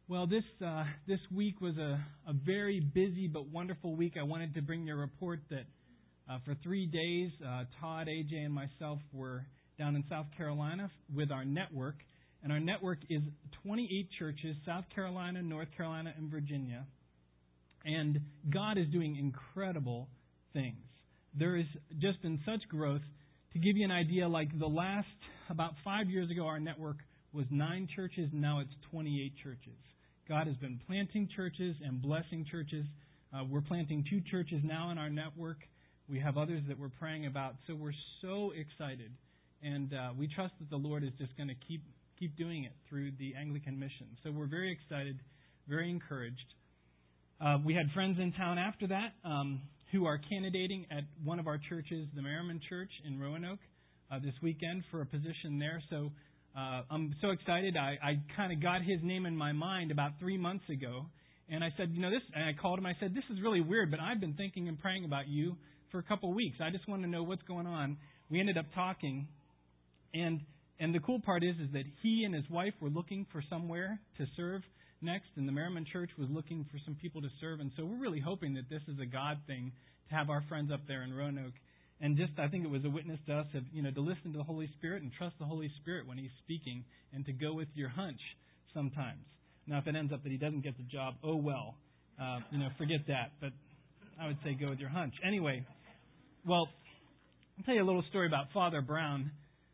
Well, this week was a very busy but wonderful week. I wanted to bring you a report that for 3 days, Todd, AJ, and myself were down in South Carolina with our network. And our network is 28 churches, South Carolina, North Carolina, and Virginia. And God is doing incredible things. There has just been such growth. To give you an idea, like about 5 years ago, our network was 9 churches. Now it's 28 churches. God has been planting churches and blessing churches. We're planting 2 churches now in our network. We have others that we're praying about. So we're so excited. And we trust that the Lord is just going to keep doing it through the Anglican mission. So we're very excited, very encouraged. We had friends in town after that who are candidating at one of our churches, the Merriman Church in Roanoke, this weekend for a position there. So I'm so excited. I kind of got his name in my mind about 3 months ago. And I said, and I called him. I said, this is really weird, but I've been thinking and praying about you for a couple of weeks. I just want to know what's going on. We ended up talking. And the cool part is that he and his wife were looking for somewhere to serve next. And the Merriman Church was looking for some people to serve. And so we're really hoping that this is a God thing to have our friends up there in Roanoke. And I think it was a witness to us of, to listen to the Holy Spirit and trust the Holy Spirit when He's speaking and to go with your hunch sometimes. Now, if it ends up that he doesn't get the job, oh well. Forget that. But I would say go with your hunch. Anyway, well, I'll tell you a little story about Father Brown.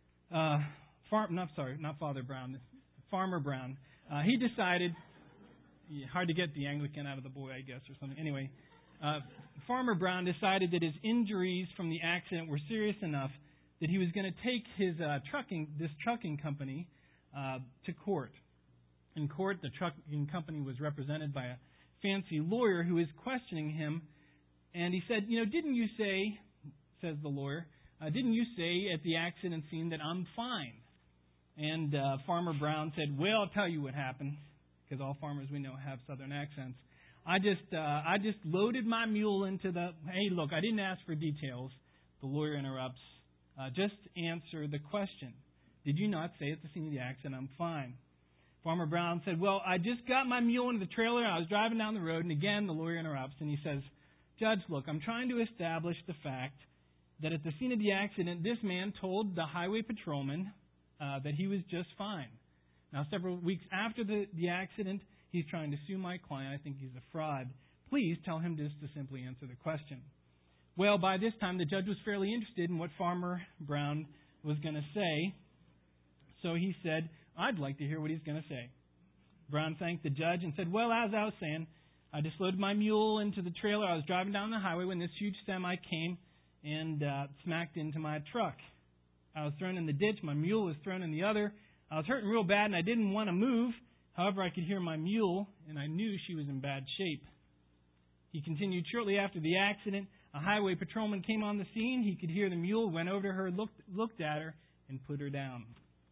Not Father Brown. Farmer Brown. He decided, hard to get the Anglican out of the boy, I guess, or something. Anyway, Farmer Brown decided that his injuries from the accident were serious enough that he was going to take his trucking company to court. In court, the trucking company was represented by a fancy lawyer who was questioning him, and he said, didn't you say, says the lawyer, didn't you say at the accident scene that I'm fine? And Farmer Brown said, well, I'll tell you what happened, because all farmers we know have southern accents. I just loaded my mule into hey, look, I didn't ask for details. The lawyer interrupts. Just answer the question. Did you not say at the scene of the accident, I'm fine? Farmer Brown said, well, I just got my mule into the trailer. I was driving down the road. And again, the lawyer interrupts. And he says, Judge, look, I'm trying to establish the fact that at the scene of the accident, this man told the highway patrolman that he was just fine. Now, several weeks after the accident, he's trying to sue my client. I think he's a fraud. Please tell him just to simply answer the question. Well, by this time, the judge was fairly interested in what Farmer Brown was going to say. So he said, I'd like to hear what he's going to say. Brown thanked the judge and said, well, as I was saying, I just loaded my mule into the trailer. I was driving down the highway when this huge semi came and smacked into my truck. I was thrown in the ditch. My mule was thrown in the other. I was hurting real bad, and I didn't want to move. However, I could hear my mule, and I knew she was in bad shape. He continued, shortly after the accident, a highway patrolman came on the scene. He could hear the mule, went over to her, looked at her, and put her down.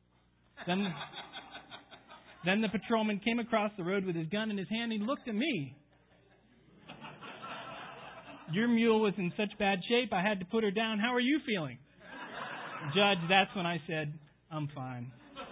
Then the patrolman came across the road with his gun in his hand. He looked at me. Your mule was in such bad shape, I had to put her down. How are you feeling? Judge, that's when I said, I'm fine.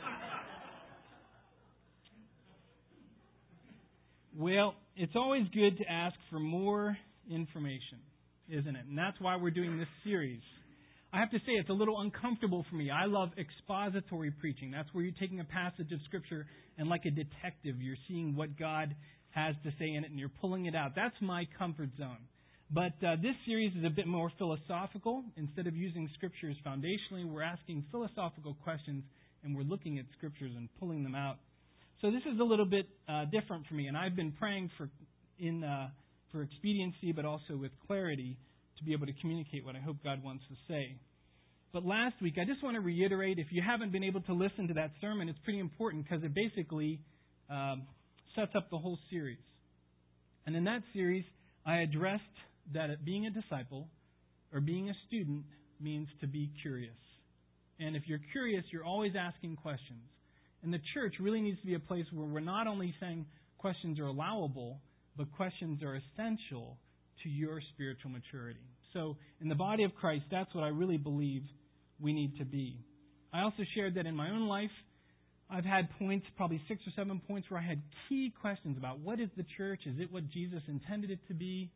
Well, it's always good to ask for more information, isn't it? And that's why we're doing this series. I have to say, it's a little uncomfortable for me. I love expository preaching. That's where you're taking a passage of Scripture and like a detective, you're seeing what God has to say in it and you're pulling it out. That's my comfort zone. But this series is a bit more philosophical. Instead of using Scriptures foundationally, we're asking philosophical questions and we're looking at Scriptures and pulling them out. So this is a little bit different for me, and I've been praying for expediency, but also with clarity to be able to communicate what I hope God wants to say. But last week, I just want to reiterate, if you haven't been able to listen to that sermon, it's pretty important because it basically sets up the whole series. And in that series, I addressed that being a disciple or being a student means to be curious. And if you're curious, you're always asking questions. And the church really needs to be a place where we're not only saying questions are allowable, but questions are essential to your spiritual maturity. So in the body of Christ, that's what I really believe we need to be. I also shared that in my own life, I've had points, probably 6 or 7 points, where I had key questions about what is the church? Is it what Jesus intended it to be?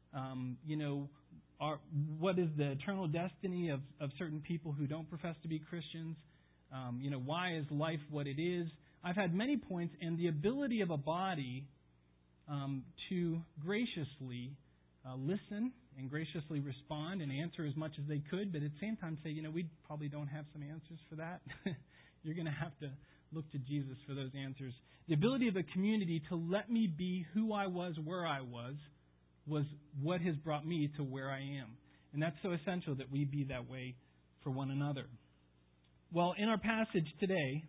What is the eternal destiny of certain people who don't profess to be Christians? Why is life what it is? I've had many points, and the ability of a body to graciously listen and graciously respond and answer as much as they could, but at the same time say, we probably don't have some answers for that. You're going to have to look to Jesus for those answers. The ability of a community to let me be who I was, where I was what has brought me to where I am. And that's so essential that we be that way for one another. Well, in our passage today,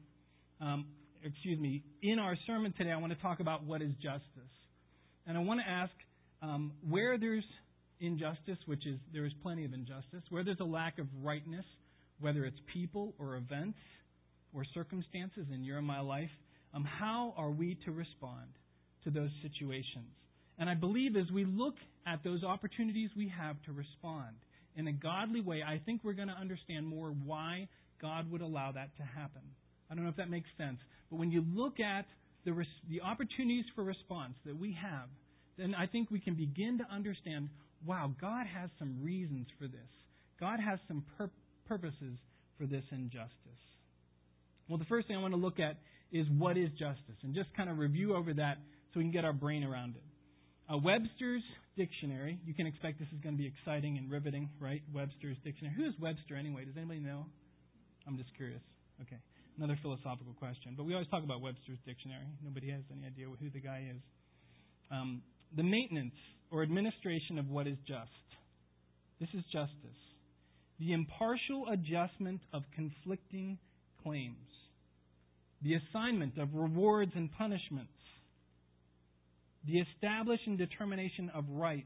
in our sermon today, I want to talk about what is justice. And I want to ask where there's injustice, which is there is plenty of injustice, where there's a lack of rightness, whether it's people or events or circumstances in your and my life, how are we to respond to those situations? And I believe as we look at those opportunities we have to respond in a godly way, I think we're going to understand more why God would allow that to happen. I don't know if that makes sense. But when you look at the opportunities for response that we have, then I think we can begin to understand, wow, God has some reasons for this. God has some purposes for this injustice. Well, the first thing I want to look at is what is justice, and just kind of review over that so we can get our brain around it. Webster's Dictionary, you can expect this is going to be exciting and riveting, right? Webster's Dictionary. Who is Webster anyway? Does anybody know? I'm just curious. Okay. Another philosophical question. But we always talk about Webster's Dictionary. Nobody has any idea who the guy is. The maintenance or administration of what is just. This is justice. The impartial adjustment of conflicting claims. The assignment of rewards and punishments. The establishing determination of rights.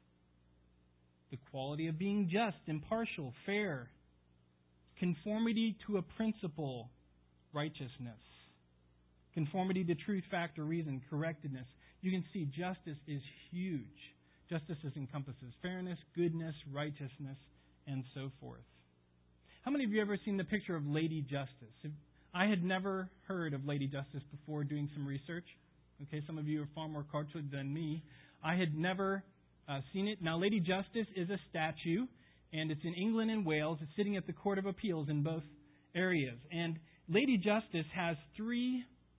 The quality of being just, impartial, fair. Conformity to a principle, righteousness. Conformity to truth, fact, or reason, correctness. You can see justice is huge. Justice encompasses fairness, goodness, righteousness, and so forth. How many of you ever seen the picture of Lady Justice? I had never heard of Lady Justice before doing some research. Okay, some of you are far more cultured than me. I had never seen it. Now, Lady Justice is a statue, and it's in England and Wales. It's sitting at the Court of Appeals in both areas. And Lady Justice has 3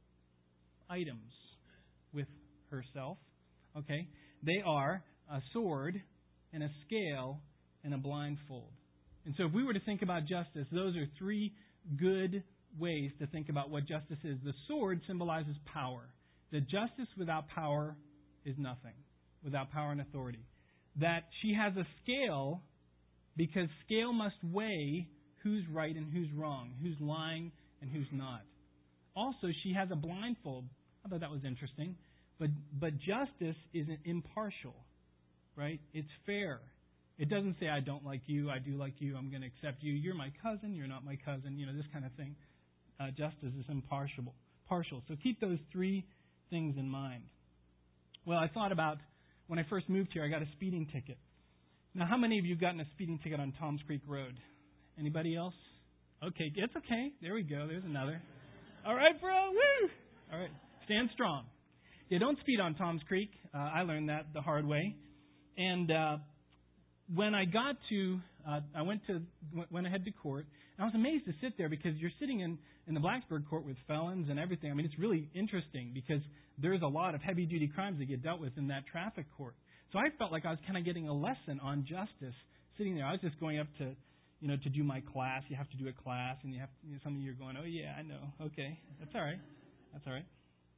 items with herself. Okay, they are a sword and a scale and a blindfold. And so if we were to think about justice, those are 3 good ways to think about what justice is. The sword symbolizes power. That justice without power is nothing, without power and authority. That she has a scale because scale must weigh who's right and who's wrong, who's lying and who's not. Also, she has a blindfold. I thought that was interesting. But justice isn't impartial, right? It's fair. It doesn't say, I don't like you, I do like you, I'm going to accept you. You're my cousin, you're not my cousin, this kind of thing. Justice is impartial. So keep those 3 things in mind. Well, I thought about when I first moved here, I got a speeding ticket. Now, how many of you have gotten a speeding ticket on Toms Creek Road? Anybody else? Okay, it's okay. There we go. There's another. All right, bro. Woo! All right, stand strong. Yeah, don't speed on Toms Creek. I learned that the hard way. And when I got to, I went ahead to court. And I was amazed to sit there because you're sitting in the Blacksburg court with felons and everything. I mean, it's really interesting because there's a lot of heavy-duty crimes that get dealt with in that traffic court. So I felt like I was kind of getting a lesson on justice sitting there. I was just going up to do my class. You have to do a class, and some of you are going, oh yeah, I know. Okay, that's all right. That's all right.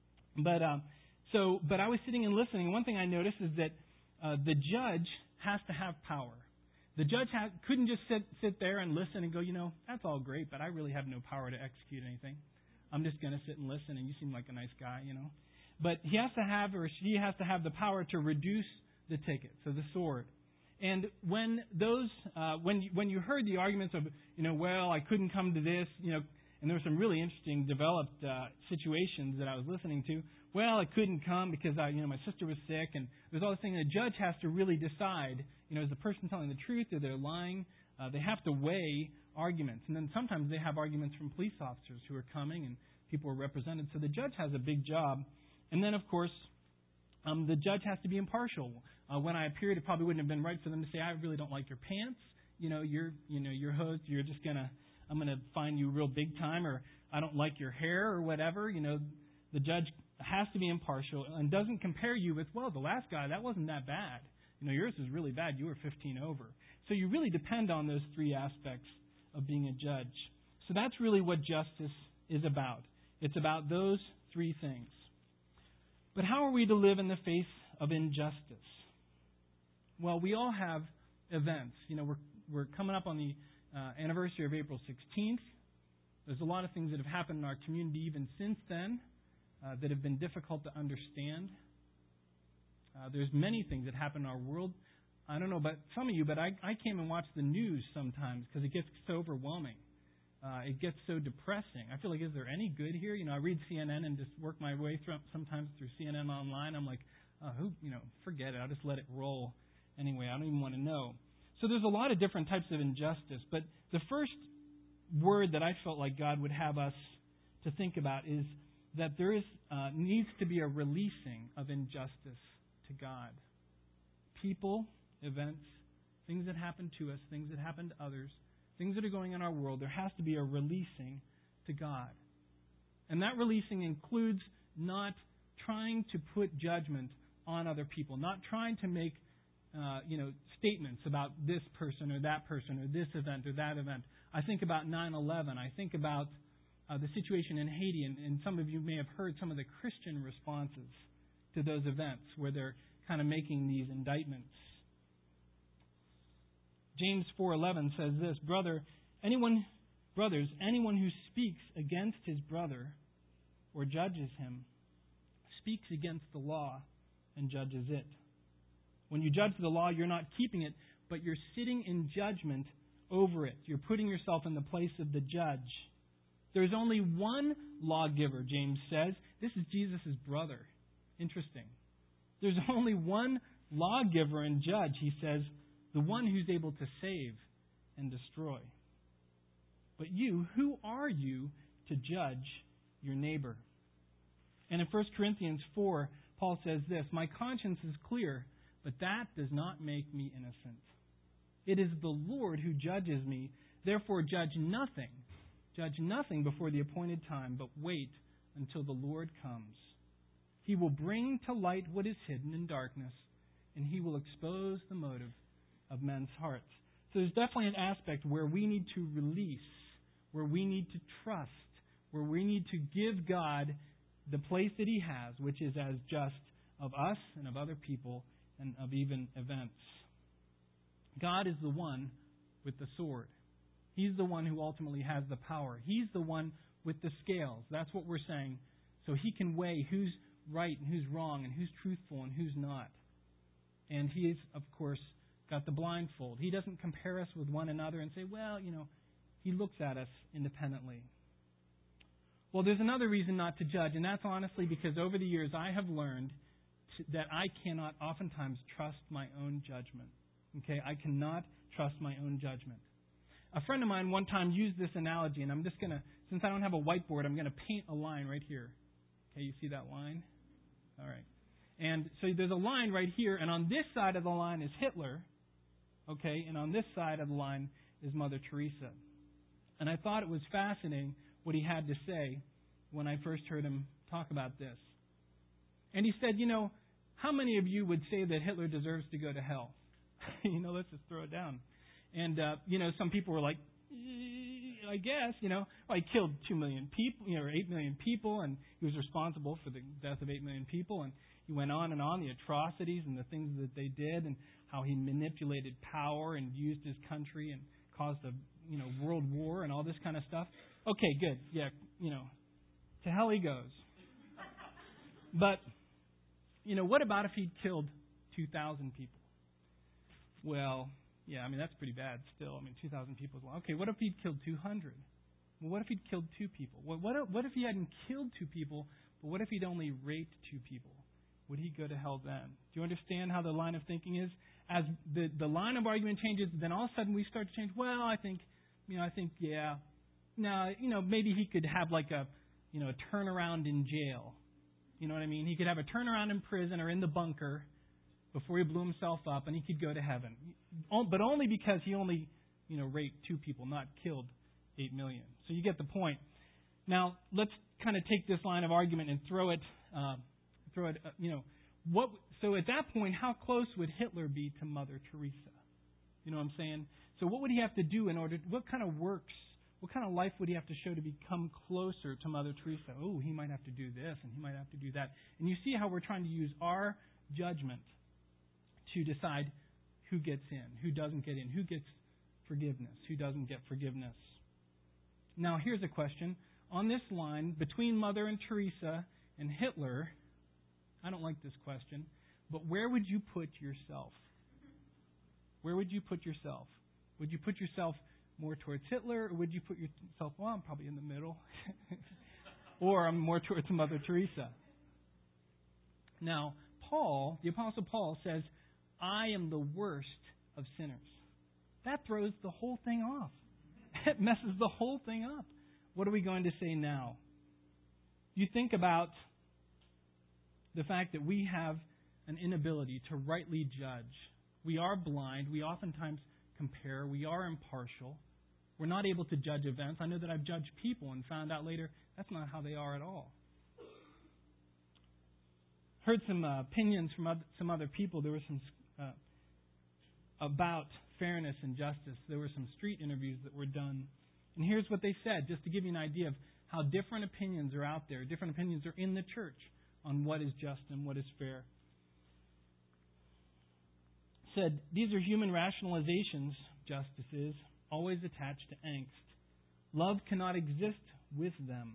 But I was sitting and listening. One thing I noticed is that the judge has to have power. The judge couldn't just sit there and listen and go, that's all great, but I really have no power to execute anything. I'm just going to sit and listen, and you seem like a nice guy, But he has to have, or she has to have the power to reduce the ticket, so the sword. And when when you heard the arguments of, well, I couldn't come to this, and there were some really interesting developed situations that I was listening to. Well, I couldn't come because my sister was sick, and there's all this thing. The judge has to really decide, is the person telling the truth or they're lying? They have to weigh arguments, and then sometimes they have arguments from police officers who are coming, and people were represented. So the judge has a big job. And then, of course, the judge has to be impartial. When I appeared, it probably wouldn't have been right for them to say, I really don't like your pants. You're hosed. You're just I'm gonna fine you real big time, or I don't like your hair or whatever. The judge has to be impartial and doesn't compare you with, well, the last guy, that wasn't that bad. Yours is really bad. You were 15 over. So you really depend on those three aspects of being a judge. So that's really what justice is about. It's about those three things. But how are we to live in the face of injustice? Well, we all have events. We're coming up on the anniversary of April 16th. There's a lot of things that have happened in our community even since then that have been difficult to understand. There's many things that happen in our world. I don't know about some of you, but I came and watch the news sometimes because it gets so overwhelming. It gets so depressing. I feel like, is there any good here? I read CNN and just work my way through sometimes through CNN online. I'm like, forget it. I'll just let it roll anyway. I don't even want to know. So there's a lot of different types of injustice. But the first word that I felt like God would have us to think about is that there needs to be a releasing of injustice to God. People, events, things that happen to us, things that happen to others, things that are going on in our world, there has to be a releasing to God. And that releasing includes not trying to put judgment on other people, not trying to make statements about this person or this event or that event. I think about 9/11. I think about the situation in Haiti, and some of you may have heard some of the Christian responses to those events where they're kind of making these indictments. James 4:11 says this, Brothers, anyone who speaks against his brother or judges him speaks against the law and judges it. When you judge the law, you're not keeping it, but you're sitting in judgment over it. You're putting yourself in the place of the judge. There's only one lawgiver, James says. This is Jesus' brother. Interesting. There's only one lawgiver and judge, he says, the one who's able to save and destroy. But you, who are you to judge your neighbor? And in 1 Corinthians 4, Paul says this, My conscience is clear, but that does not make me innocent. It is the Lord who judges me. Therefore, judge nothing. Judge nothing before the appointed time, but wait until the Lord comes. He will bring to light what is hidden in darkness, and He will expose the motive of men's hearts. So there's definitely an aspect where we need to release, where we need to trust, where we need to give God the place that He has, which is as just of us and of other people and of even events. God is the one with the sword. He's the one who ultimately has the power. He's the one with the scales. That's what we're saying. So He can weigh who's right and who's wrong and who's truthful and who's not. And He is, of course, got the blindfold. He doesn't compare us with one another and say, well, He looks at us independently. Well, there's another reason not to judge, and that's honestly because over the years I have learned that I cannot oftentimes trust my own judgment. Okay, I cannot trust my own judgment. A friend of mine one time used this analogy, and I'm just going to, since I don't have a whiteboard, I'm going to paint a line right here. Okay, you see that line? All right. And so there's a line right here, and on this side of the line is Hitler, okay, and on this side of the line is Mother Teresa. And I thought it was fascinating what he had to say when I first heard him talk about this. And he said, how many of you would say that Hitler deserves to go to hell? Let's just throw it down. And, some people were like, I guess, he killed 2 million people, or 8 million people, and he was responsible for the death of 8 million people. And he went on, the atrocities and the things that they did, and how he manipulated power and used his country and caused a, world war and all this kind of stuff. Okay, good. Yeah, to hell he goes. But, what about if he'd killed 2,000 people? Well, yeah, that's pretty bad still. 2,000 people is long. Okay, what if he'd killed 200? Well, what if he'd killed 2 people? Well, what if he hadn't killed 2 people, but what if he'd only raped 2 people? Would he go to hell then? Do you understand how the line of thinking is? As the line of argument changes, then all of a sudden we start to change. Well, I think, yeah. Now, maybe he could have like a a turnaround in jail. You know what I mean? He could have a turnaround in prison or in the bunker before he blew himself up, and he could go to heaven. But only because he only, raped 2 people, not killed 8 million. So you get the point. Now, let's kind of take this line of argument and throw it, so at that point, how close would Hitler be to Mother Teresa? You know what I'm saying? So what would he have to do what kind of works, what kind of life would he have to show to become closer to Mother Teresa? Oh, he might have to do this and he might have to do that. And you see how we're trying to use our judgment to decide who gets in, who doesn't get in, who gets forgiveness, who doesn't get forgiveness. Now, here's a question. On this line, between Mother and Teresa and Hitler, I don't like this question, but where would you put yourself? Where would you put yourself? Would you put yourself more towards Hitler, or would you put yourself, well, I'm probably in the middle, or I'm more towards Mother Teresa? Now, Paul, the Apostle Paul, says, I am the worst of sinners. That throws the whole thing off. It messes the whole thing up. What are we going to say now? You think about the fact that we have an inability to rightly judge. We are blind. We oftentimes compare. We are impartial. We're not able to judge events. I know that I've judged people and found out later that's not how they are at all. Heard some opinions from some other people. There were some about fairness and justice. There were some street interviews that were done. And here's what they said, just to give you an idea of how different opinions are out there. Different opinions are in the church on what is just and what is fair. Said, these are human rationalizations, justice is, always attached to angst. Love cannot exist with them.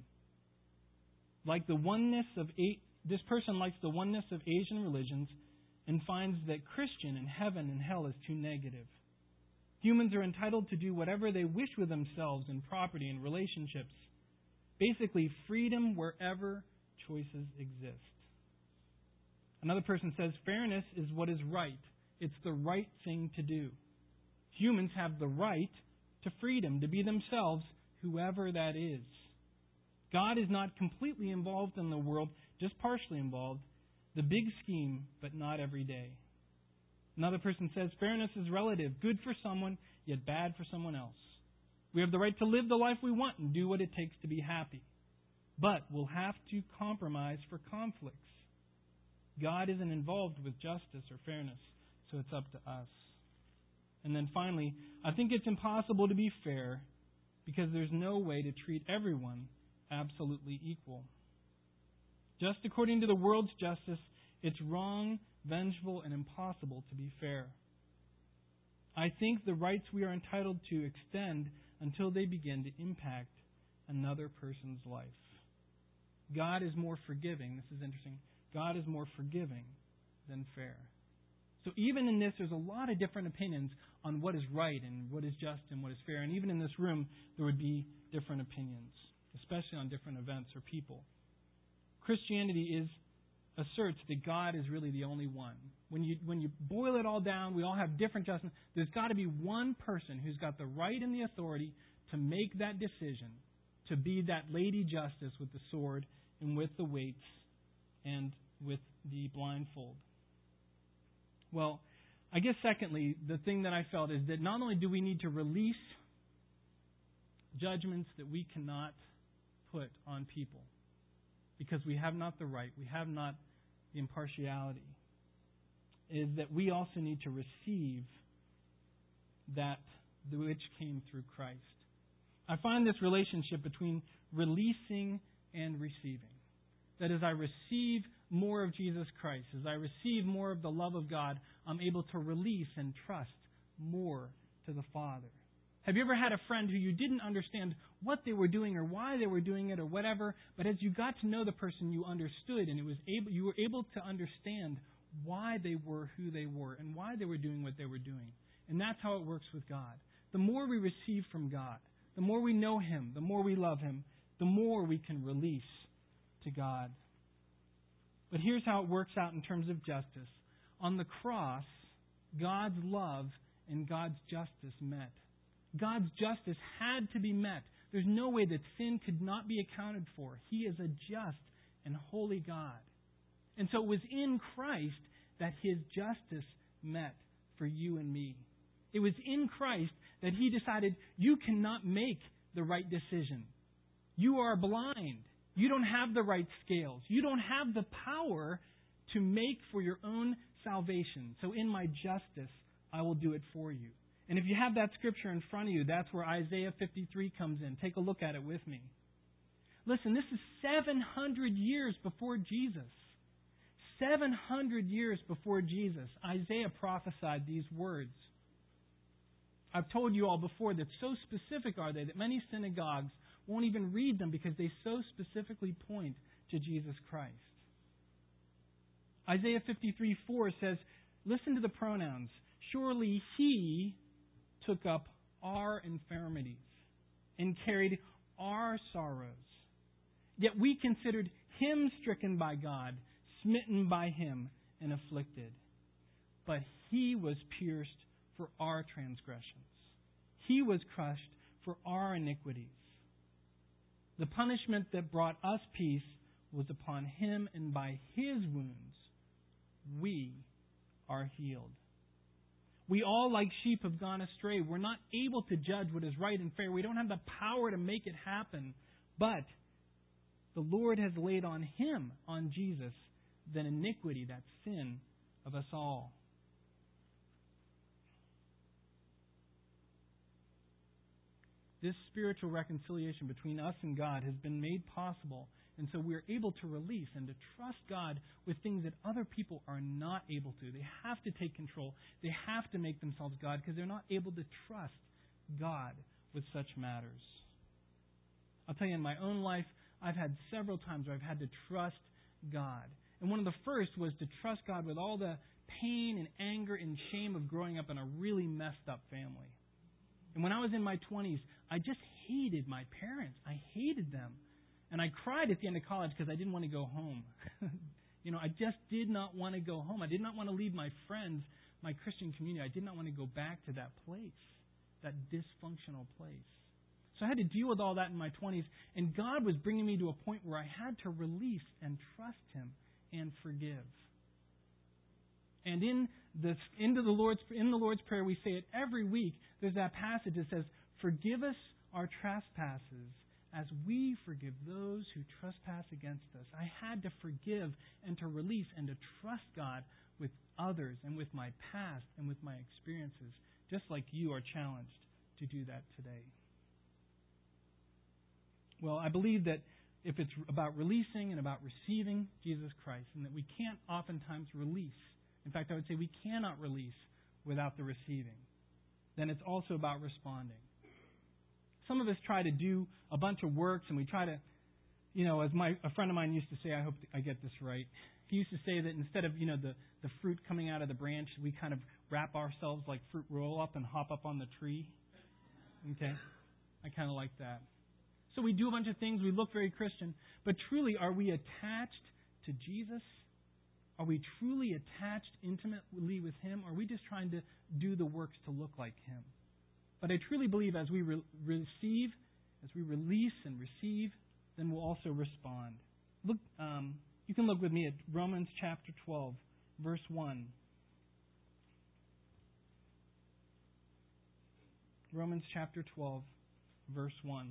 This person likes the oneness of Asian religions and finds that Christian and heaven and hell is too negative. Humans are entitled to do whatever they wish with themselves and property and relationships. Basically, freedom wherever choices exist. Another person says, fairness is what is right. It's the right thing to do. Humans have the right to freedom, to be themselves, whoever that is. God is not completely involved in the world, just partially involved. The big scheme, but not every day. Another person says, fairness is relative, good for someone, yet bad for someone else. We have the right to live the life we want and do what it takes to be happy. But we'll have to compromise for conflicts. God isn't involved with justice or fairness, so it's up to us. And then finally, I think it's impossible to be fair because there's no way to treat everyone absolutely equal. Just according to the world's justice, it's wrong, vengeful, and impossible to be fair. I think the rights we are entitled to extend until they begin to impact another person's life. God is more forgiving. This is interesting. God is more forgiving than fair. So even in this, there's a lot of different opinions on what is right and what is just and what is fair. And even in this room, there would be different opinions, especially on different events or people. Christianity asserts that God is really the only one. When you boil it all down, we all have different justice. There's got to be one person who's got the right and the authority to make that decision, to be that lady justice with the sword and with the weights and with the blindfold. Well, I guess secondly, the thing that I felt is that not only do we need to release judgments that we cannot put on people, because we have not the right, we have not the impartiality, is that we also need to receive that which came through Christ. I find this relationship between releasing and receiving. That as I receive more of Jesus Christ, as I receive more of the love of God, I'm able to release and trust more to the Father. Have you ever had a friend who you didn't understand what they were doing or why they were doing it or whatever, but as you got to know the person, you understood and you were able to understand why they were who they were and why they were doing what they were doing. And that's how it works with God. The more we receive from God, the more we know Him, the more we love Him, the more we can release to God. But here's how it works out in terms of justice. On the cross, God's love and God's justice met. God's justice had to be met There's no way that sin could not be accounted for. He is a just and holy God. And so it was in Christ that His justice met for you and me. It was in Christ that He decided you cannot make the right decision. You are blind. You don't have the right scales. You don't have the power to make for your own salvation. So in my justice, I will do it for you. And if you have that scripture in front of you, that's where Isaiah 53 comes in. Take a look at it with me. Listen, this is 700 years before Jesus. 700 years before Jesus, Isaiah prophesied these words. I've told you all before that so specific are they that many synagogues won't even read them because they so specifically point to Jesus Christ. Isaiah 53:4 says, listen to the pronouns. Surely He took up our infirmities and carried our sorrows. Yet we considered Him stricken by God, smitten by Him, and afflicted. But He was pierced for our transgressions. He was crushed for our iniquities. The punishment that brought us peace was upon Him, and by His wounds we are healed. We all, like sheep, have gone astray. We're not able to judge what is right and fair. We don't have the power to make it happen. But the Lord has laid on Him, on Jesus, that iniquity, that sin of us all. This spiritual reconciliation between us and God has been made possible, and so we're able to release and to trust God with things that other people are not able to. They have to take control. They have to make themselves God because they're not able to trust God with such matters. I'll tell you, in my own life, I've had several times where I've had to trust God. And one of the first was to trust God with all the pain and anger and shame of growing up in a really messed up family. And when I was in my 20s, I just hated my parents. I hated them. And I cried at the end of college because I didn't want to go home. I just did not want to go home. I did not want to leave my friends, my Christian community. I did not want to go back to that place, that dysfunctional place. So I had to deal with all that in my 20s. And God was bringing me to a point where I had to release and trust Him and forgive. And in the Lord's Prayer, we say it every week. There's that passage that says, "Forgive us our trespasses as we forgive those who trespass against us." I had to forgive and to release and to trust God with others and with my past and with my experiences, just like you are challenged to do that today. Well, I believe that if it's about releasing and about receiving Jesus Christ, and that we can't oftentimes release, in fact, I would say we cannot release without the receiving, then it's also about responding. Some of us try to do a bunch of works, and we try to, as a friend of mine used to say, I hope I get this right. He used to say that instead of, the fruit coming out of the branch, we kind of wrap ourselves like fruit roll up and hop up on the tree. Okay? I kind of like that. So we do a bunch of things. We look very Christian. But truly, are we attached to Jesus? Are we truly attached intimately with Him? Or are we just trying to do the works to look like Him? But I truly believe as we receive, as we release and receive, then we'll also respond. Look, you can look with me at Romans chapter 12, verse 1. Romans chapter 12, verse 1.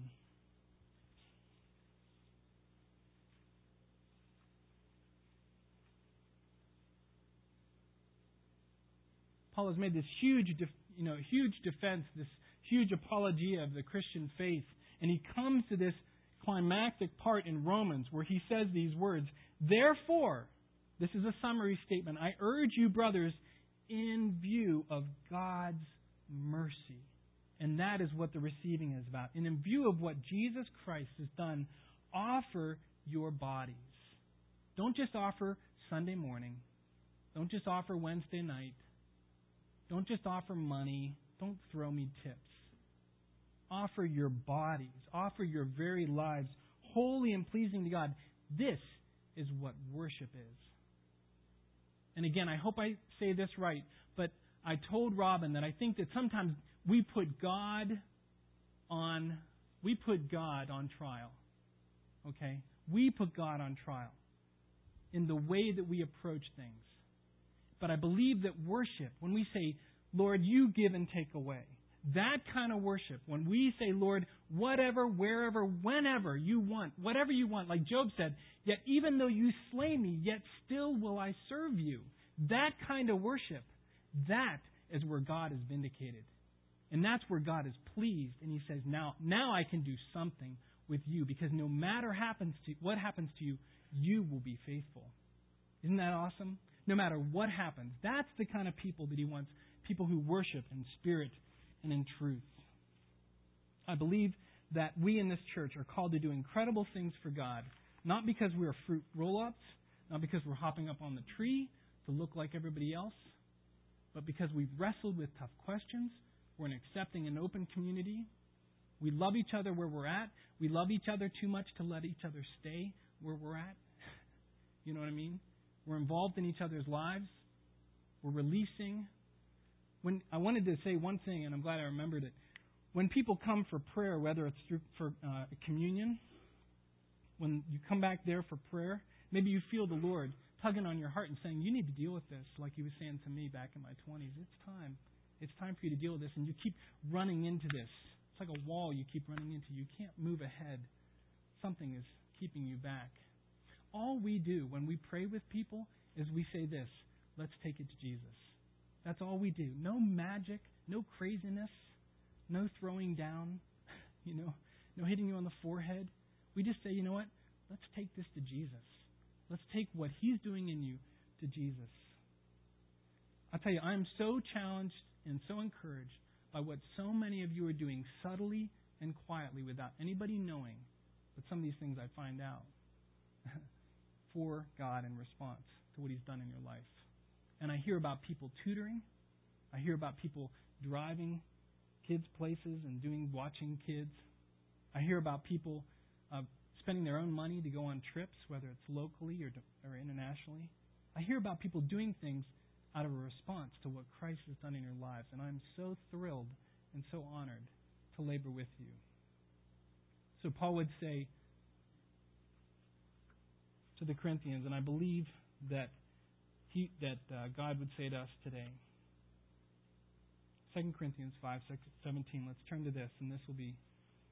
Paul has made this huge defense, this huge apologia of the Christian faith. And he comes to this climactic part in Romans where he says these words, "Therefore," this is a summary statement, "I urge you, brothers, in view of God's mercy." And that is what the receiving is about. And in view of what Jesus Christ has done, offer your bodies. Don't just offer Sunday morning. Don't just offer Wednesday night. Don't just offer money. Don't throw me tips. Offer your bodies. Offer your very lives holy and pleasing to God. This is what worship is. And again, I hope I say this right, but I told Robin that I think that sometimes we put God on we put God on trial. Okay? We put God on trial in the way that we approach things. But I believe that worship, when we say, Lord, you give and take away, that kind of worship, when we say, Lord, whatever, wherever, whenever you want, whatever you want, like Job said, yet even though you slay me, yet still will I serve you. That kind of worship, that is where God is vindicated. And that's where God is pleased. And He says, now I can do something with you, because no matter what happens to you, you will be faithful. Isn't that awesome? No matter what happens. That's the kind of people that He wants, people who worship in spirit and in truth. I believe that we in this church are called to do incredible things for God, not because we are fruit roll-ups, not because we're hopping up on the tree to look like everybody else, but because we've wrestled with tough questions. We're an accepting and open community. We love each other where we're at. We love each other too much to let each other stay where we're at. You know what I mean? We're involved in each other's lives. We're releasing. When I wanted to say one thing, and I'm glad I remembered it. When people come for prayer, whether it's for communion, when you come back there for prayer, maybe you feel the Lord tugging on your heart and saying, you need to deal with this, like He was saying to me back in my 20s. It's time. It's time for you to deal with this. And you keep running into this. It's like a wall you keep running into. You can't move ahead. Something is keeping you back. All we do when we pray with people is we say this, let's take it to Jesus. That's all we do. No magic, no craziness, no throwing down, no hitting you on the forehead. We just say, you know what? Let's take this to Jesus. Let's take what He's doing in you to Jesus. I'll tell you, I'm so challenged and so encouraged by what so many of you are doing subtly and quietly without anybody knowing. But some of these things I find out for God in response to what He's done in your life. And I hear about people tutoring. I hear about people driving kids places and watching kids. I hear about people spending their own money to go on trips, whether it's locally or internationally. I hear about people doing things out of a response to what Christ has done in your lives. And I'm so thrilled and so honored to labor with you. So Paul would say to the Corinthians, and I believe that God would say to us today. 2 Corinthians 5:17. Let's turn to this, and this will be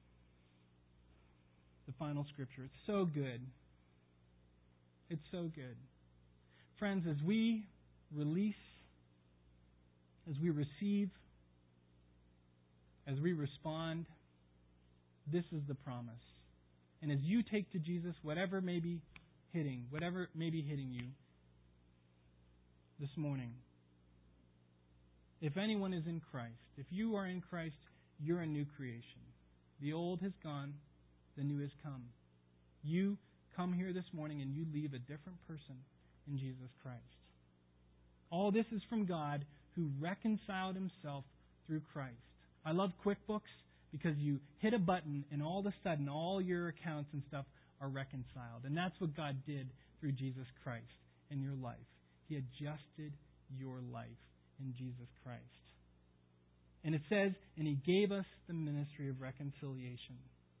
the final scripture. It's so good. It's so good. Friends, as we release, as we receive, as we respond, this is the promise. And as you take to Jesus whatever may be hitting you this morning, if anyone is in Christ, if you are in Christ, you're a new creation. The old has gone, the new has come. You come here this morning and you leave a different person in Jesus Christ. All this is from God who reconciled Himself through Christ. I love QuickBooks because you hit a button and all of a sudden all your accounts and stuff are reconciled. And that's what God did through Jesus Christ in your life. He adjusted your life in Jesus Christ. And it says, and He gave us the ministry of reconciliation.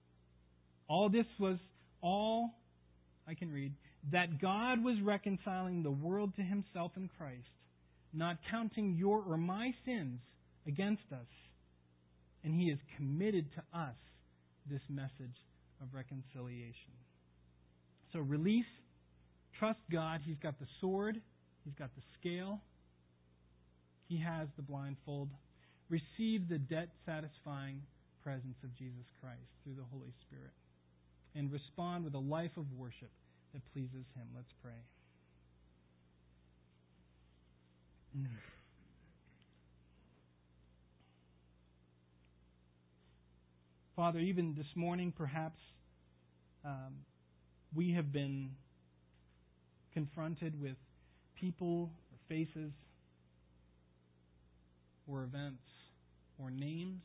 I can read, that God was reconciling the world to Himself in Christ, not counting your or my sins against us. And He has committed to us this message of reconciliation. So release, trust God. He's got the sword. He's got the scale. He has the blindfold. Receive the debt-satisfying presence of Jesus Christ through the Holy Spirit. And respond with a life of worship that pleases Him. Let's pray. Father, even this morning, perhaps we have been confronted with people, or faces, or events, or names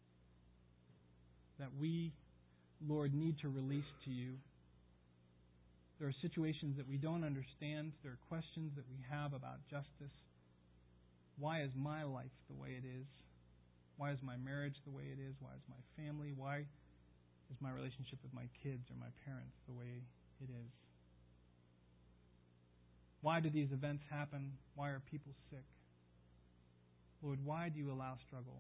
that we, Lord, need to release to You. There are situations that we don't understand. There are questions that we have about justice. Why is my life the way it is? Why is my marriage the way it is? Why is my family? Why Is my relationship with my kids or my parents the way it is? Why do these events happen? Why are people sick? Lord, why do you allow struggle?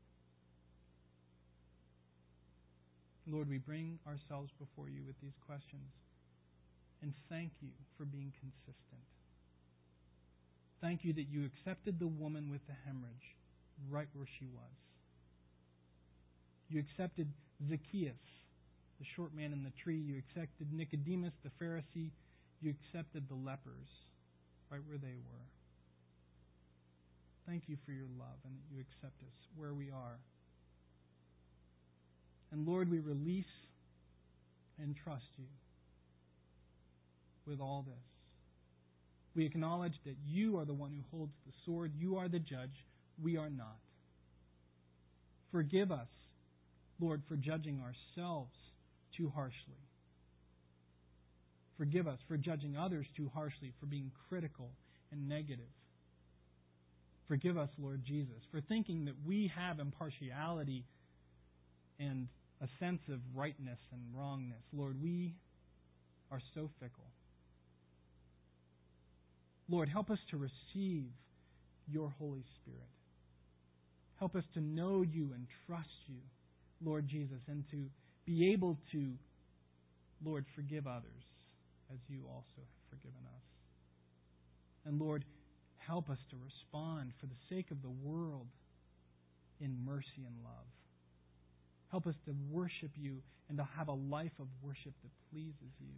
Lord, we bring ourselves before you with these questions and thank you for being consistent. Thank you that you accepted the woman with the hemorrhage right where she was. You accepted Zacchaeus, the short man in the tree. You accepted Nicodemus, the Pharisee. You accepted the lepers right where they were. Thank you for your love and that you accept us where we are. And Lord, we release and trust you with all this. We acknowledge that you are the one who holds the sword. You are the judge. We are not. Forgive us, Lord, for judging ourselves too harshly. Forgive us for judging others too harshly, for being critical and negative. Forgive us, Lord Jesus, for thinking that we have impartiality and a sense of rightness and wrongness. Lord, we are so fickle. Lord, help us to receive your Holy Spirit. Help us to know you and trust you, Lord Jesus, and to be able to, Lord, forgive others as you also have forgiven us. And Lord, help us to respond for the sake of the world in mercy and love. Help us to worship you and to have a life of worship that pleases you,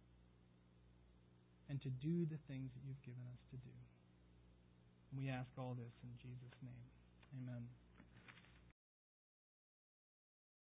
and to do the things that you've given us to do. And we ask all this in Jesus' name. Amen.